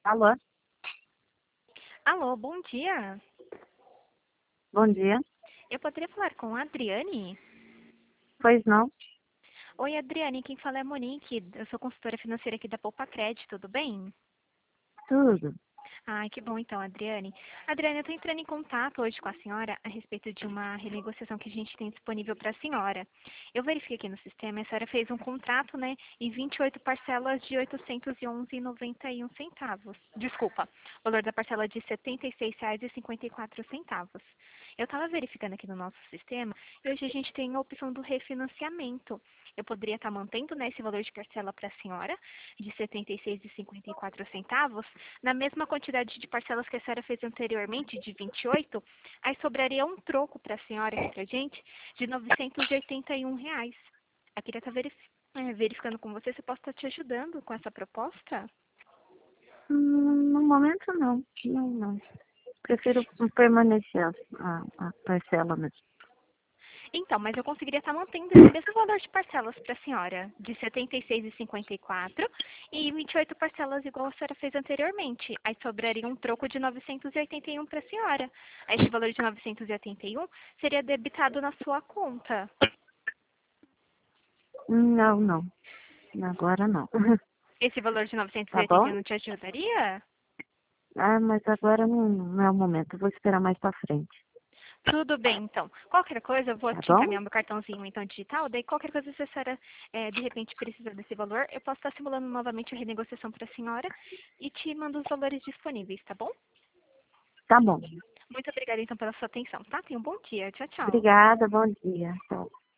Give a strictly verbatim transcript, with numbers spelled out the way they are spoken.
Alô, Alô, bom dia. bom dia. Eu poderia falar com a Adriane? Pois não? Oi, Adriane, quem fala é a Monique. Eu sou consultora financeira aqui da Poupa Crédito, tudo bem? Tudo. Ai, que bom então, Adriane. Adriane, eu estou entrando em contato hoje com a senhora a respeito de uma renegociação que a gente tem disponível para a senhora. Eu verifiquei aqui no sistema, a senhora fez um contrato, né, em vinte e oito parcelas de oitocentos e onze reais e noventa e um centavos. Desculpa, o valor da parcela de setenta e seis reais e cinquenta e quatro centavos. Eu estava verificando aqui no nosso sistema e hoje a gente tem a opção do refinanciamento. Eu poderia estar mantendo, né, esse valor de parcela para a senhora, de setenta e seis reais e cinquenta e quatro centavos, na mesma quantidade de parcelas que a senhora fez anteriormente, de vinte e oito, aí sobraria um troco para a senhora aqui para a gente, de novecentos e oitenta e um reais. Eu queria estar verifi é, verificando com você se eu posso estar te ajudando com essa proposta. Hum, No momento não. Não, não. Prefiro permanecer a, a parcela mesmo. Então, mas eu conseguiria estar mantendo esse mesmo valor de parcelas para a senhora, de setenta e seis reais e cinquenta e quatro e vinte e oito parcelas igual a senhora fez anteriormente. Aí sobraria um troco de novecentos e oitenta e um para a senhora. Aí esse valor de novecentos e oitenta e um seria debitado na sua conta. Não, não. Agora não. Esse valor de novecentos e Tá oitenta bom? e um não te ajudaria? Ah, mas agora não, não é o momento. Eu vou esperar mais pra frente. Tudo bem, então. Qualquer coisa, eu vou Tá te bom? encaminhar meu cartãozinho então digital, daí qualquer coisa se a senhora eh, de repente precisar desse valor, eu posso estar simulando novamente a renegociação para a senhora e te mando os valores disponíveis, tá bom? Tá bom. Muito obrigada então pela sua atenção, tá? Tenha um bom dia. Tchau, tchau. Obrigada, bom dia. Tchau.